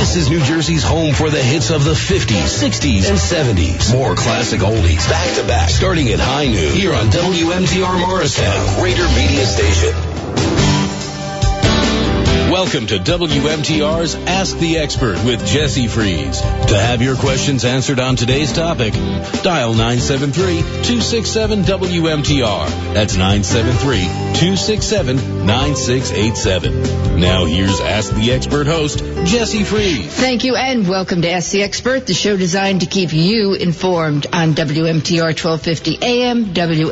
This is New Jersey's home for the hits of the 50s, 60s, and 70s. More classic oldies, back to back, starting at high noon, here on WMTR Morristown, Greater Media Station. Welcome to WMTR's Ask the Expert with Jesse Freeze. To have your questions answered on today's topic, dial 973-267-WMTR. That's 973-267-9687. Now here's Ask the Expert host, Jesse Freeze. Thank you, and welcome to Ask the Expert, the show designed to keep you informed on WMTR 1250 AM,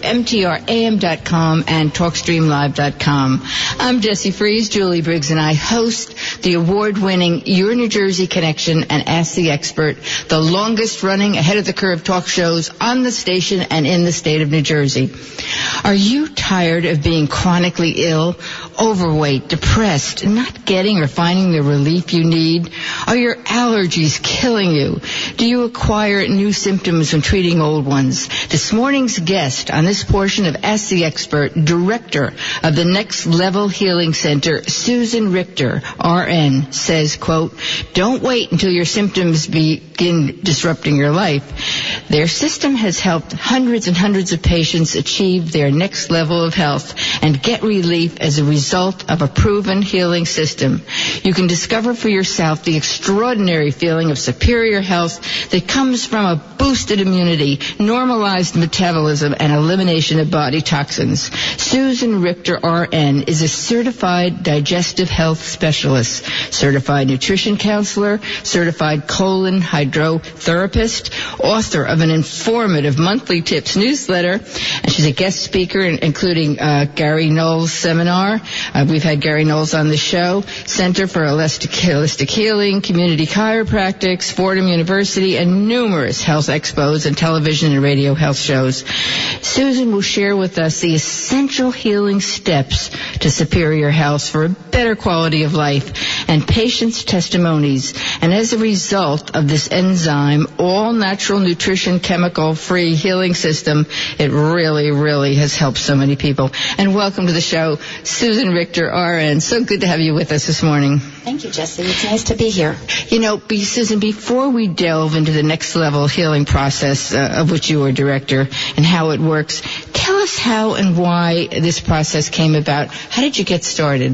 WMTRAM.com, and TalkStreamLive.com. I'm Jesse Freeze. Julie Briggs and I host the award-winning Your New Jersey Connection and Ask the Expert, the longest-running ahead-of-the-curve talk shows on the station and in the state of New Jersey. Are you tired of being chronically ill, overweight, depressed, not getting or finding the relief you need? Are your allergies killing you? Do you acquire new symptoms when treating old ones? This morning's guest on this portion of Ask the Expert, Director of the Next Level Healing Center, Susan Richter, RN, says, quote, "Don't wait until your symptoms begin disrupting your life. Their system has helped hundreds and hundreds of patients achieve their next level of health and get relief as a result of a proven healing system. You can discover for yourself the extraordinary feeling of superior health that comes from a boosted immunity, normalized metabolism, and elimination of body toxins." Susan Richter, RN, is a certified digestive health specialist, certified nutrition counselor, certified colon hydrotherapist, author of an informative monthly tips newsletter, and she's a guest speaker including Gary Knowles' seminar. We've had Gary Knowles on the show. Center for Holistic Healing, Community Chiropractics, Fordham University, and numerous health expos and television and radio health shows. Susan will share with us the essential healing steps to superior health for a better quality of life and patients' testimonies. And as a result of this enzyme, all natural nutrition, chemical-free healing system, it really, really has helped so many people. And welcome to the show, Susan Richter, RN. So good to have you with us this morning. Thank you, Jesse. It's nice to be here. You know, Susan, before we delve into the next level healing process of which you are director and how it works, tell us how and why this process came about. How did you get started?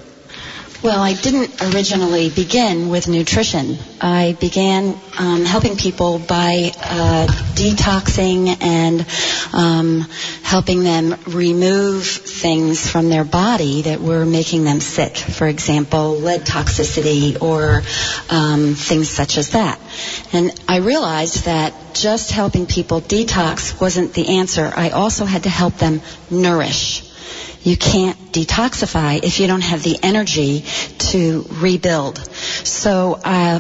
Well, I didn't originally begin with nutrition. I began helping people by detoxing and helping them remove things from their body that were making them sick. For example, lead toxicity or things such as that. And I realized that just helping people detox wasn't the answer. I also had to help them nourish. You can't detoxify if you don't have the energy to rebuild. So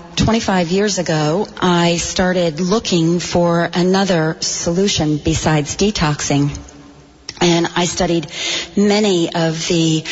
25 years ago, I started looking for another solution besides detoxing. And I studied many of the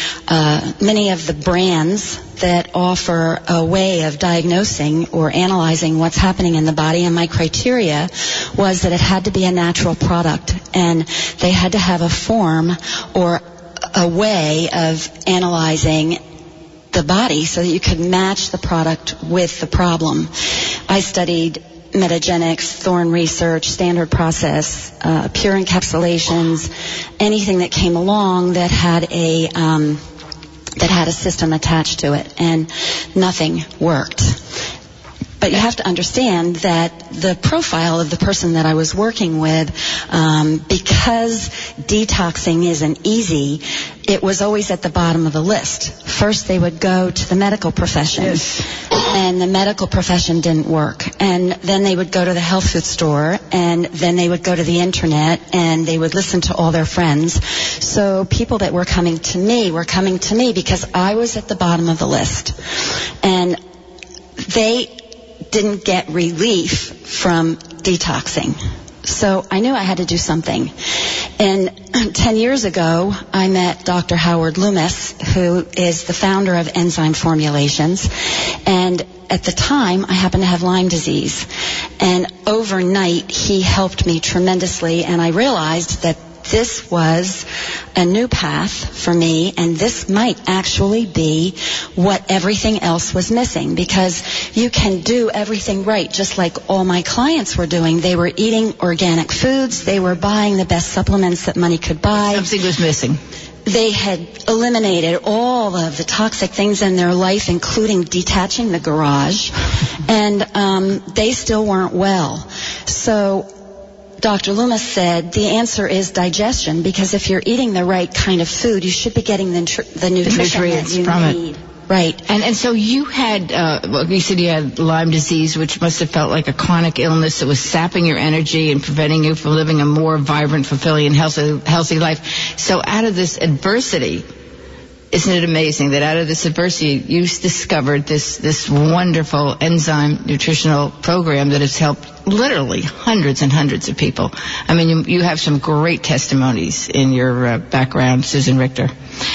brands that offer a way of diagnosing or analyzing what's happening in the body. And my criteria was that it had to be a natural product, and they had to have a form or a way of analyzing the body so that you could match the product with the problem. I studied Metagenics, Thorne Research, Standard Process, Pure Encapsulations, anything that came along that had a system attached to it, and nothing worked. But you have to understand that the profile of the person that I was working with, because detoxing isn't easy, it was always at the bottom of the list. First, they would go to the medical profession, yes, and the medical profession didn't work. And then they would go to the health food store, and then they would go to the internet, and they would listen to all their friends. So people that were coming to me because I was at the bottom of the list. And they didn't get relief from detoxing. So I knew I had to do something. And 10 years ago, I met Dr. Howard Loomis, who is the founder of Enzyme Formulations. And at the time, I happened to have Lyme disease. And overnight, he helped me tremendously. And I realized that this was a new path for me, and this might actually be what everything else was missing, because you can do everything right, just like all my clients were doing. They were eating organic foods. They were buying the best supplements that money could buy. Something was missing. They had eliminated all of the toxic things in their life, including detaching the garage, and they still weren't well. So Dr. Loomis said the answer is digestion, because if you're eating the right kind of food, you should be getting the nutrition that you need. Right. And so you had, you said you had Lyme disease, which must have felt like a chronic illness that was sapping your energy and preventing you from living a more vibrant, fulfilling, and healthy life. So out of this adversity, isn't it amazing that out of this adversity you discovered this wonderful enzyme nutritional program that has helped literally hundreds and hundreds of people? I mean, you have some great testimonies in your background, Susan Richter.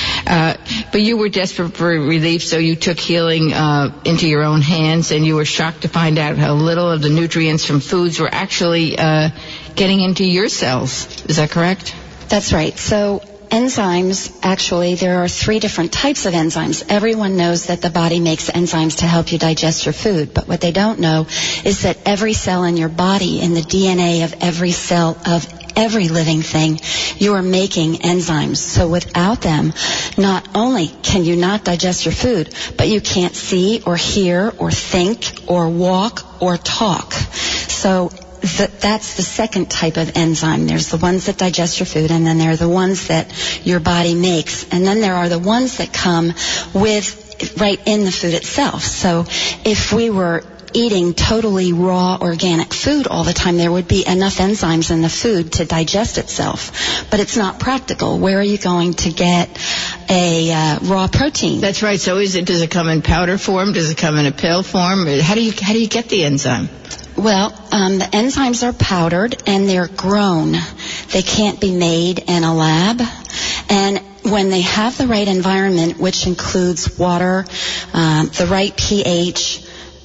But you were desperate for relief, so you took healing into your own hands, and you were shocked to find out how little of the nutrients from foods were actually getting into your cells. Is that correct? That's right. So enzymes, actually, there are 3 different types of enzymes. Everyone knows that the body makes enzymes to help you digest your food, but what they don't know is that every cell in your body, in the DNA of every cell of every living thing, you are making enzymes. So without them, not only can you not digest your food, but you can't see or hear or think or walk or talk. So that's the second type of enzyme. There's the ones that digest your food, and then there are the ones that your body makes. And then there are the ones that come with right in the food itself. So if we were eating totally raw organic food all the time, there would be enough enzymes in the food to digest itself. But it's not practical. Where are you going to get a raw protein? That's right. So does it come in powder form? Does it come in a pill form? How do you get the enzyme? Well, the enzymes are powdered and they're grown. They can't be made in a lab. And when they have the right environment, which includes water, the right pH,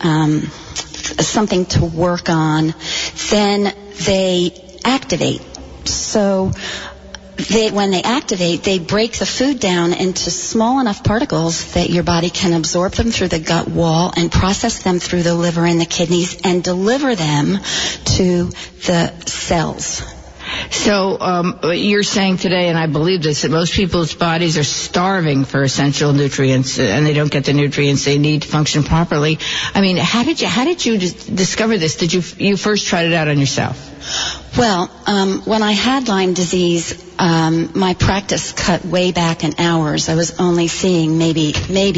something to work on, then they activate. So when they activate, they break the food down into small enough particles that your body can absorb them through the gut wall and process them through the liver and the kidneys and deliver them to the cells. So you're saying today, and I believe this, that most people's bodies are starving for essential nutrients, and they don't get the nutrients they need to function properly. I mean, how did you discover this? Did you first tried it out on yourself? Well, when I had Lyme disease, my practice cut way back in hours. I was only seeing maybe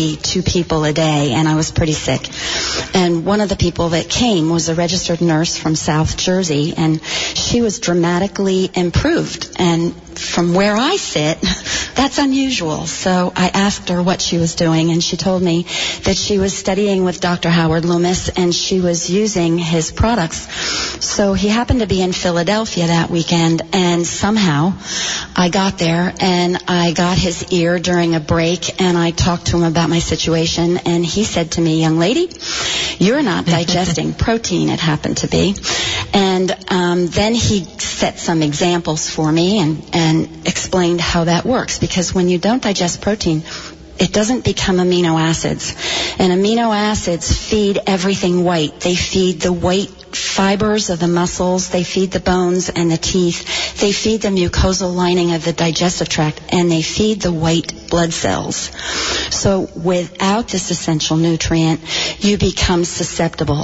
2 people a day, and I was pretty sick. And one of the people that came was a registered nurse from South Jersey, and she was dramatically improved. And from where I sit, that's unusual. So I asked her what she was doing, and she told me that she was studying with Dr. Howard Loomis, and she was using his products. So he happened to be in Philadelphia that weekend, and somehow I got there, and I got his ear during a break, and I talked to him about my situation, and he said to me, "Young lady, you're not digesting protein," it happened to be. And then he set some examples for me and explained how that works, because when you don't digest protein, it doesn't become amino acids. And amino acids feed everything white. They feed the white fibers of the muscles. They feed the bones and the teeth. They feed the mucosal lining of the digestive tract, and they feed the white blood cells. So without this essential nutrient, you become susceptible.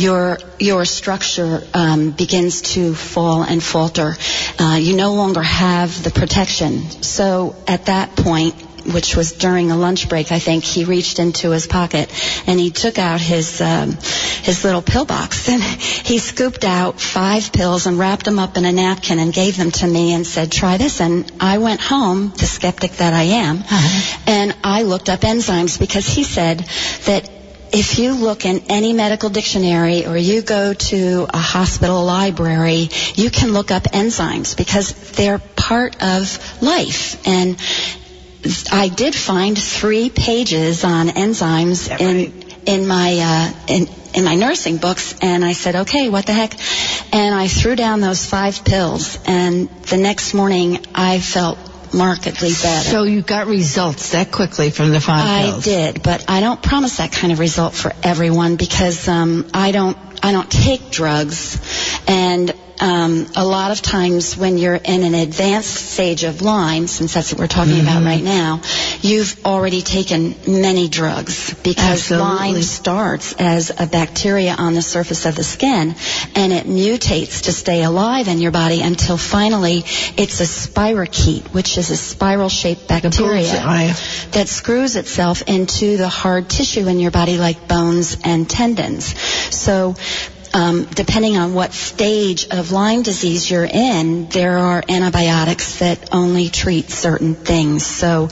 Your structure begins to fall and falter. You no longer have the protection. So at that point, which was during a lunch break, I think, he reached into his pocket and he took out his little pill box, and he scooped out 5 pills and wrapped them up in a napkin and gave them to me and said, "Try this." And I went home, the skeptic that I am, and I looked up enzymes, because he said that if you look in any medical dictionary or you go to a hospital library, you can look up enzymes because they're part of life. And I did find 3 pages on enzymes my nursing books, and I said, okay, what the heck? And I threw down those 5 pills, and the next morning I felt markedly better. So you got results that quickly from the 5 pills? I did, but I don't promise that kind of result for everyone because I don't take drugs, and a lot of times when you're in an advanced stage of Lyme, since that's what we're talking about right now, you've already taken many drugs because Lyme starts as a bacteria on the surface of the skin, and it mutates to stay alive in your body until finally it's a spirochete, which is a spiral-shaped bacteria that screws itself into the hard tissue in your body like bones and tendons. So depending on what stage of Lyme disease you're in, there are antibiotics that only treat certain things. So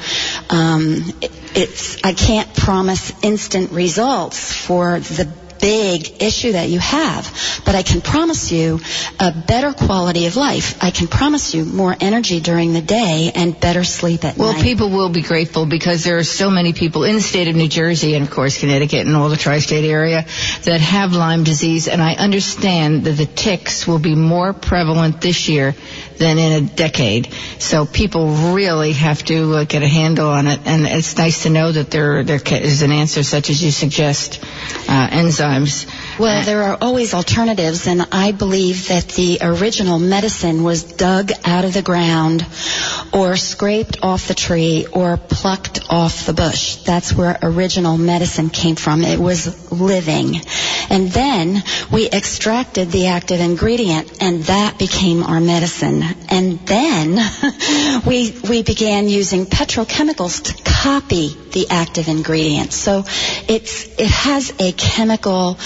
I can't promise instant results for the big issue that you have, but I can promise you a better quality of life. I can promise you more energy during the day and better sleep at night. Well, people will be grateful because there are so many people in the state of New Jersey and, of course, Connecticut and all the tri-state area that have Lyme disease, and I understand that the ticks will be more prevalent this year than in a decade. So people really have to get a handle on it, and it's nice to know that there is an answer such as you suggest, enzymes. Well, there are always alternatives, and I believe that the original medicine was dug out of the ground or scraped off the tree or plucked off the bush. That's where original medicine came from. It was living. And then we extracted the active ingredient, and that became our medicine. And then we began using petrochemicals to copy the active ingredient. So it has a chemically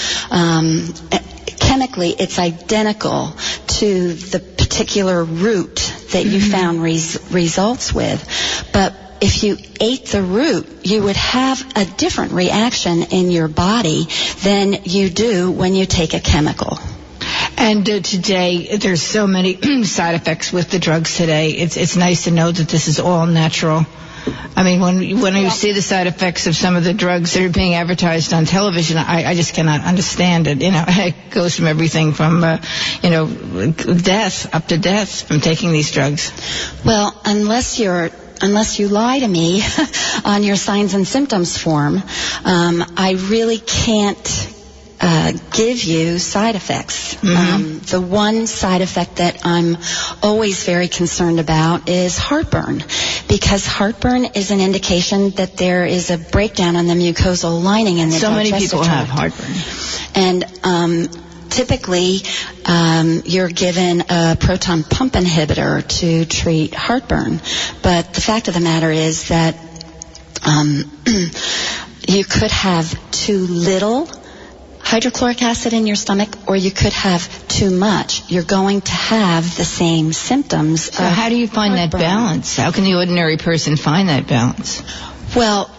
it's identical to the particular root that you found results with. But if you ate the root, you would have a different reaction in your body than you do when you take a chemical. And today, there's so many side effects with the drugs today. It's nice to know that this is all natural. I mean, when you see the side effects of some of the drugs that are being advertised on television, I just cannot understand it. You know, it goes from everything from, death, up to death from taking these drugs. Well, unless you lie to me on your signs and symptoms form, I really can't give you side effects. The one side effect that I'm always very concerned about is heartburn, because heartburn is an indication that there is a breakdown in the mucosal lining in the digestive tract. So many people have heartburn. And typically, you're given a proton pump inhibitor to treat heartburn. But the fact of the matter is that you could have too little hydrochloric acid in your stomach, or you could have too much. You're going to have the same symptoms. So how do you find that balance? How can the ordinary person find that balance? Well,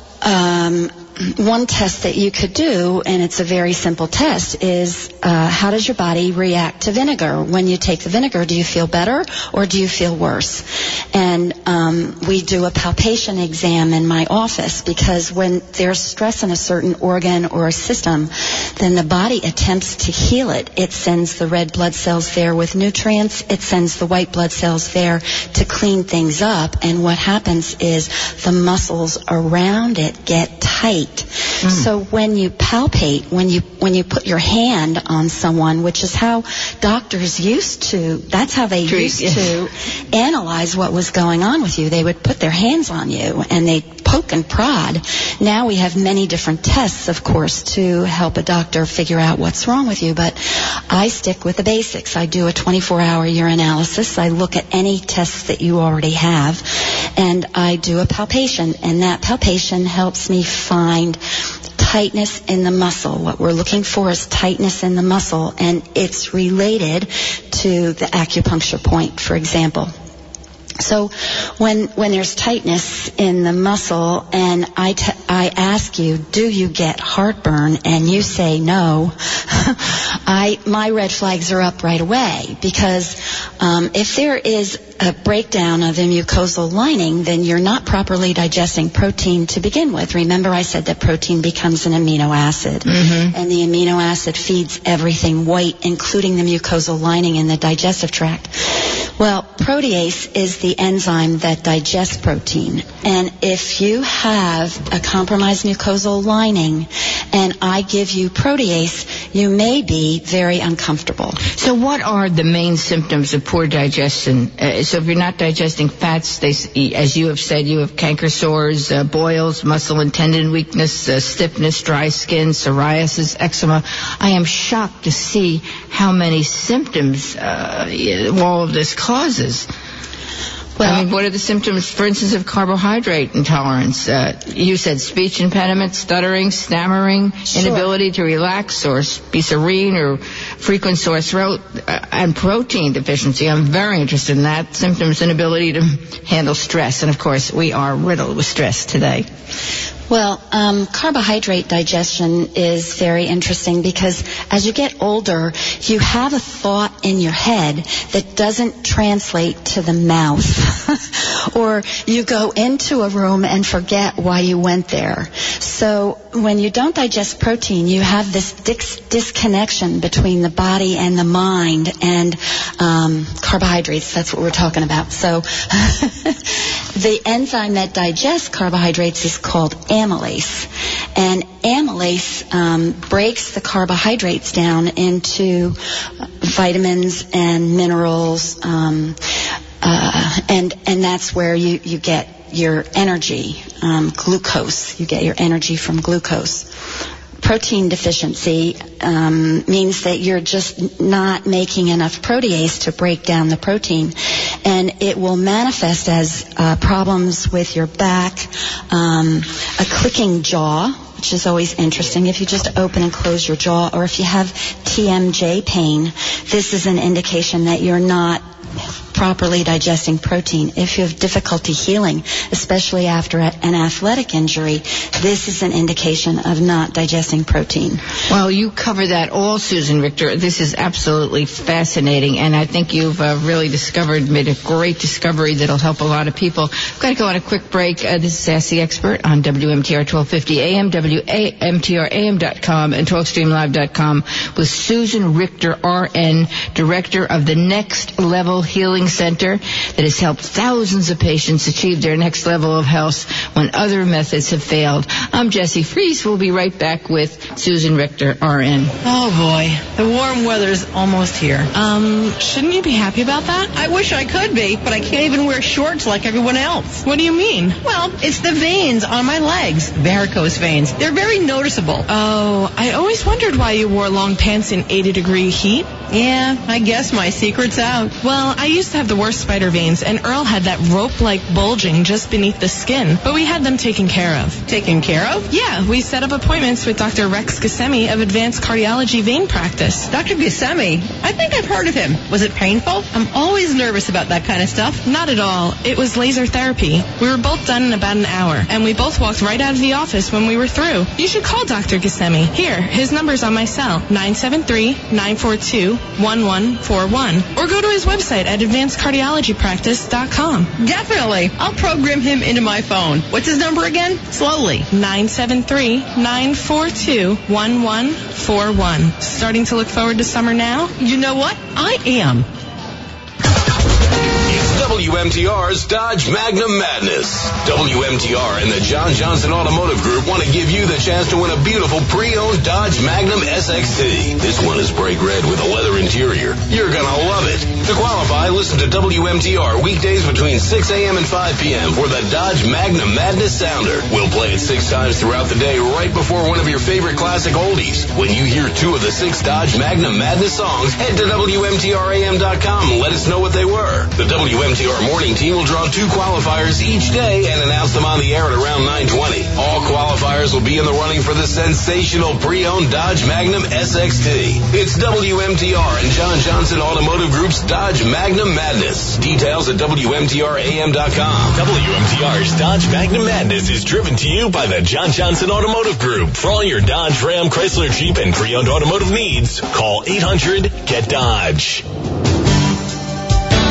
one test that you could do, and it's a very simple test, is how does your body react to vinegar? When you take the vinegar, do you feel better or do you feel worse? And we do a palpation exam in my office, because when there's stress in a certain organ or a system, then the body attempts to heal it. It sends the red blood cells there with nutrients. It sends the white blood cells there to clean things up. And what happens is the muscles around it get tight. So when you palpate, when you put your hand on someone, which is how doctors used to, that's how they used to analyze what was going on with you. They would put their hands on you and they'd poke and prod. Now we have many different tests, of course, to help a doctor figure out what's wrong with you, but I stick with the basics. I do a 24-hour urinalysis. I look at any tests that you already have, and I do a palpation, and that palpation helps me find tightness in the muscle. What we're looking for is tightness in the muscle, and it's related to the acupuncture point, for example. So when there's tightness in the muscle and I ask you, do you get heartburn? And you say no, my red flags are up right away, because If there is a breakdown of the mucosal lining, then you're not properly digesting protein to begin with. Remember I said that protein becomes an amino acid, and the amino acid feeds everything white, including the mucosal lining in the digestive tract. Well, protease is the enzyme that digests protein. And if you have a compromised mucosal lining and I give you protease, you may be very uncomfortable. So what are the main symptoms of poor digestion? So if you're not digesting fats, as you have said, you have canker sores, boils, muscle and tendon weakness, stiffness, dry skin, psoriasis, eczema. I am shocked to see how many symptoms all of this causes. Well, I mean, what are the symptoms, for instance, of carbohydrate intolerance? You said speech impediment, stuttering, stammering, inability to relax or be serene, or frequent sore throat, and protein deficiency. I'm very interested in that. Symptoms, inability to handle stress. And, of course, we are riddled with stress today. Well, carbohydrate digestion is very interesting because as you get older, you have a thought in your head that doesn't translate to the mouth. Or you go into a room and forget why you went there. So when you don't digest protein, you have this disconnection between the body and the mind and carbohydrates. That's what we're talking about. So the enzyme that digests carbohydrates is called amylase. And amylase breaks the carbohydrates down into vitamins and minerals, and that's where you get your energy, glucose. You get your energy from glucose. Protein deficiency means that you're just not making enough protease to break down the protein. And it will manifest as problems with your back, a clicking jaw, which is always interesting. If you just open and close your jaw, or if you have TMJ pain, this is an indication that you're not properly digesting protein. If you have difficulty healing, especially after an athletic injury, this is an indication of not digesting protein. Well, you cover that all, Susan Richter. This is absolutely fascinating, and I think you've really made a great discovery that'll help a lot of people. We've got to go on a quick break. This is Ask the Expert on WMTR 1250 AM, WMTRAM.com, and TalkStreamLive.com with Susan Richter, RN, Director of the Next Level Healing Center that has helped thousands of patients achieve their next level of health when other methods have failed. I'm Jessie Fries. We'll be right back with Susan Richter, RN. Oh, boy. The warm weather's almost here. Shouldn't you be happy about that? I wish I could be, but I can't even wear shorts like everyone else. What do you mean? Well, it's the veins on my legs. Varicose veins. They're very noticeable. Oh, I always wondered why you wore long pants in 80-degree heat. Yeah, I guess my secret's out. Well, I used to have the worst spider veins, and Earl had that rope-like bulging just beneath the skin, but we had them taken care of. Taken care of? Yeah, we set up appointments with Dr. Rex Gissemi of Advanced Cardiology Vein Practice. Dr. Gissemi? I think I've heard of him. Was it painful? I'm always nervous about that kind of stuff. Not at all. It was laser therapy. We were both done in about an hour, and we both walked right out of the office when we were through. You should call Dr. Gissemi. Here, his number's on my cell, 973-942-1141. Or go to his website at advancedcardiologypractice.com. Definitely. I'll program him into my phone. What's his number again? Slowly. 973-942-1141. Starting to look forward to summer now? You know what? I am. WMTR's Dodge Magnum Madness. WMTR and the John Johnson Automotive Group want to give you the chance to win a beautiful pre-owned Dodge Magnum SXT. This one is bright red with a leather interior. You're going to love it. To qualify, listen to WMTR weekdays between 6 a.m. and 5 p.m. for the Dodge Magnum Madness Sounder. We'll play it 6 times throughout the day right before one of your favorite classic oldies. When you hear 2 of the 6 Dodge Magnum Madness songs, head to WMTRAM.com and let us know what they were. The WMTR morning team will draw 2 qualifiers each day and announce them on the air at around 9:20. All qualifiers will be in the running for the sensational pre-owned Dodge Magnum SXT. It's WMTR and John Johnson Automotive Group's Dodge Magnum Madness. Details at WMTRAM.com. WMTR's Dodge Magnum Madness is driven to you by the John Johnson Automotive Group. For all your Dodge, Ram, Chrysler, Jeep, and pre-owned automotive needs, call 800-GET-DODGE.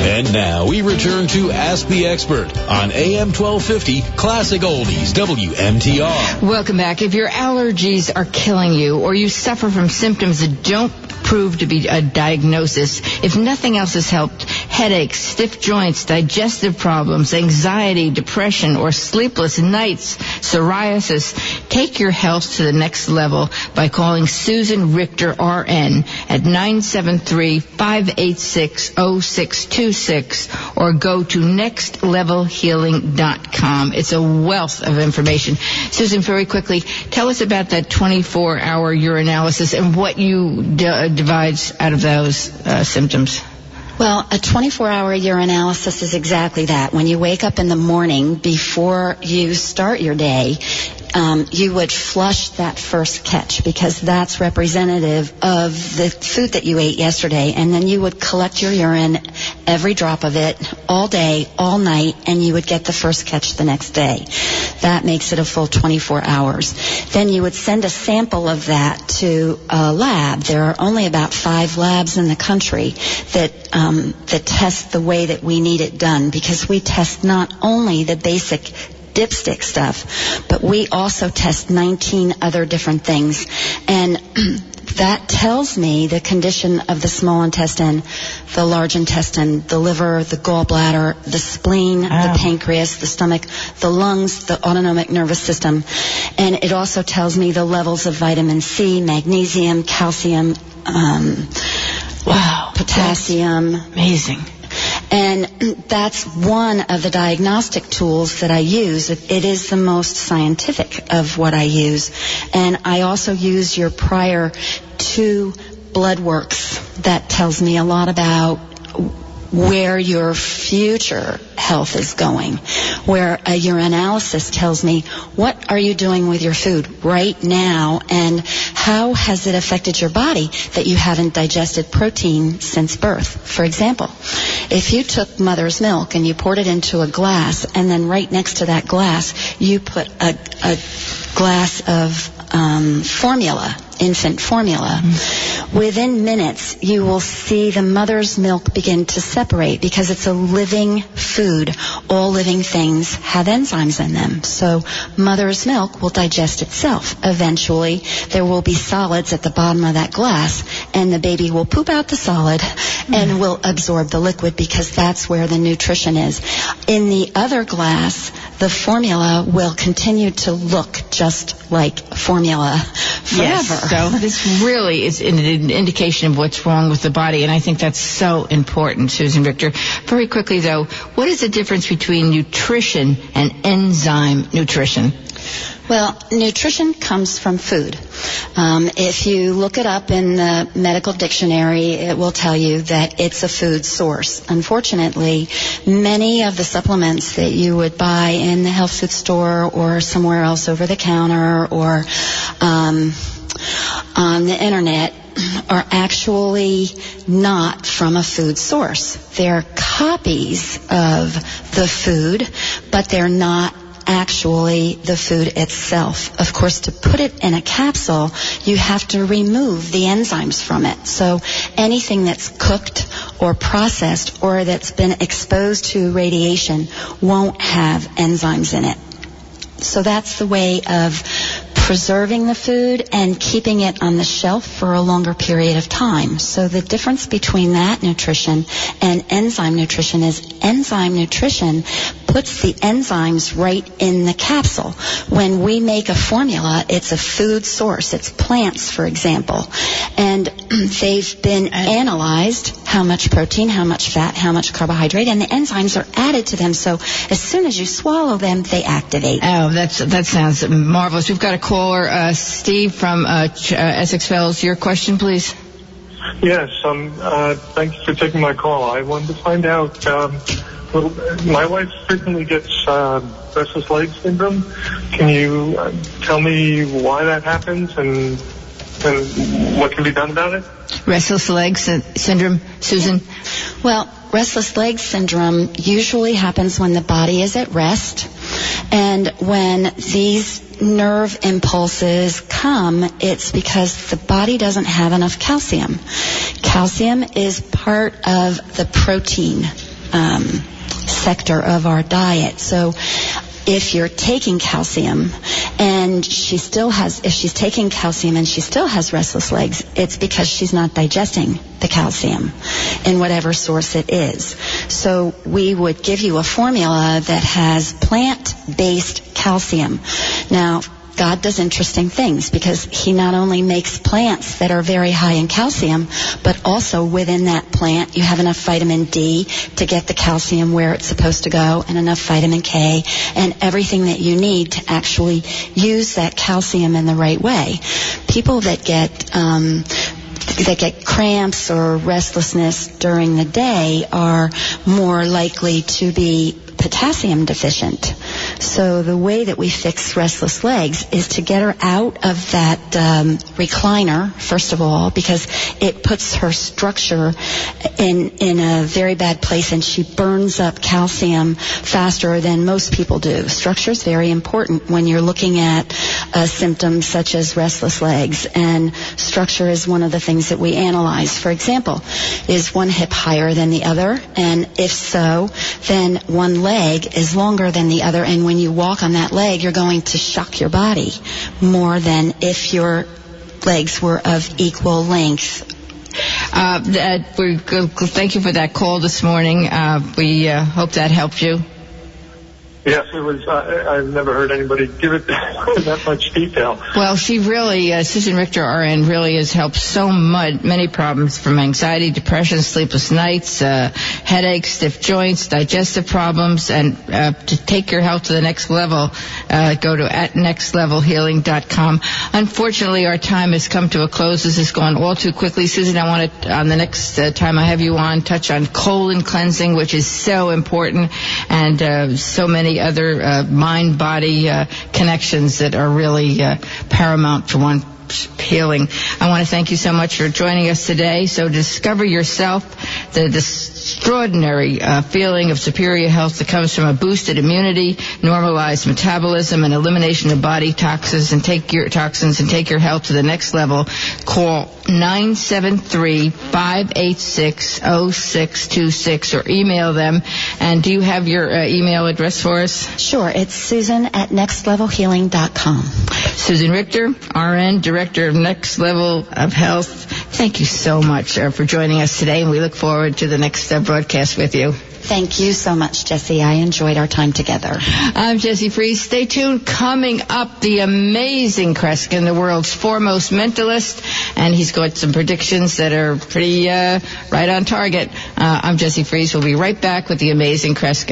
And now we return to Ask the Expert on AM 1250 Classic Oldies WMTR. Welcome back. If your allergies are killing you or you suffer from symptoms that don't prove to be a diagnosis, if nothing else has helped, headaches, stiff joints, digestive problems, anxiety, depression, or sleepless nights, psoriasis, take your health to the next level by calling Susan Richter RN at 973-586-0626 or go to nextlevelhealing.com. It's a wealth of information. Susan, very quickly, tell us about that 24-hour urinalysis and what you divides out of those symptoms. Well, a 24-hour urinalysis is exactly that. When you wake up in the morning, before you start your day, you would flush that first catch because that's representative of the food that you ate yesterday. And then you would collect your urine, every drop of it, all day, all night, and you would get the first catch the next day. That makes it a full 24 hours. Then you would send a sample of that to a lab. There are only about 5 labs in the country that test the way that we need it done, because we test not only the basic dipstick stuff, but we also test 19 other different things. And that tells me the condition of the small intestine, the large intestine, the liver, the gallbladder, the spleen, the pancreas, the stomach, the lungs, the autonomic nervous system. And it also tells me the levels of vitamin C, magnesium, calcium, potassium. Amazing. And that's one of the diagnostic tools that I use. It is the most scientific of what I use. And I also use your prior 2 blood works. That tells me a lot about where your future health is going, where a urinalysis tells me what are you doing with your food right now and how has it affected your body that you haven't digested protein since birth. For example, if you took mother's milk and you poured it into a glass and then right next to that glass you put a glass of formula, infant formula, within minutes you will see the mother's milk begin to separate because it's a living food. All living things have enzymes in them. So mother's milk will digest itself. Eventually there will be solids at the bottom of that glass and the baby will poop out the solid and will absorb the liquid because that's where the nutrition is. In the other glass, the formula will continue to look just like formula forever. Yes, so this really is an indication of what's wrong with the body, and I think that's so important, Susan Richter. Very quickly, though, what is the difference between nutrition and enzyme nutrition? Well, nutrition comes from food. If you look it up in the medical dictionary, it will tell you that it's a food source. Unfortunately, many of the supplements that you would buy in the health food store or somewhere else over the counter or on the internet are actually not from a food source. They're copies of the food, but they're not actually the food itself. Of course, to put it in a capsule, you have to remove the enzymes from it. So anything that's cooked or processed or that's been exposed to radiation won't have enzymes in it. So that's the way of preserving the food and keeping it on the shelf for a longer period of time. So the difference between that nutrition and enzyme nutrition is enzyme nutrition puts the enzymes right in the capsule. When we make a formula, it's a food source. It's plants, for example. And they've been analyzed, how much protein, how much fat, how much carbohydrate, and the enzymes are added to them. So as soon as you swallow them, they activate. Oh, that sounds marvelous. We've got a caller, Steve from Essex Fells. Your question, please. Yes, thanks for taking my call. I wanted to find out, my wife frequently gets restless leg syndrome. Can you tell me why that happens and what can be done about it? Restless leg syndrome, Susan? Well, restless leg syndrome usually happens when the body is at rest, and when these nerve impulses come, it's because the body doesn't have enough calcium. Calcium is part of the protein sector of our diet. So if you're taking calcium and if she's taking calcium and she still has restless legs, it's because she's not digesting the calcium in whatever source it is. So we would give you a formula that has plant-based calcium. Now, God does interesting things because he not only makes plants that are very high in calcium, but also within that plant you have enough vitamin D to get the calcium where it's supposed to go, and enough vitamin K and everything that you need to actually use that calcium in the right way. People that get cramps or restlessness during the day are more likely to be potassium deficient. So the way that we fix restless legs is to get her out of that recliner, first of all, because it puts her structure in a very bad place, and she burns up calcium faster than most people do. Structure is very important when you're looking at symptoms such as restless legs, and structure is one of the things that we analyze. For example, is one hip higher than the other? And if so, then one leg is longer than the other, and when you walk on that leg, you're going to shock your body more than if your legs were of equal length. Thank you for that call this morning. We hope that helped you. Yes, it was. I've never heard anybody give it that much detail. Well, she really, Susan Richter, RN, really has helped so many problems, from anxiety, depression, sleepless nights, headaches, stiff joints, digestive problems, and to take your health to the next level, go to nextlevelhealing.com. Unfortunately, our time has come to a close. This has gone all too quickly. Susan, I want to, on the next time I have you on, touch on colon cleansing, which is so important, and so many other mind-body connections that are really paramount for one healing. I want to thank you so much for joining us today. So discover yourself, the extraordinary feeling of superior health that comes from a boosted immunity, normalized metabolism, and elimination of body toxins, and take your health to the next level. Call 973-586-0626 or email them. And do you have your email address for us? Sure. It's Susan@nextlevelhealing.com. Susan Richter, RN, Director of Next Level of Health. Thank you so much for joining us today, and we look forward to the next broadcast with you. Thank you so much, Jessie. I enjoyed our time together. I'm Jessie Fries. Stay tuned. Coming up, the amazing Kreskin, the world's foremost mentalist, and he's got some predictions that are pretty right on target. I'm Jessie Fries. We'll be right back with the amazing Kreskin.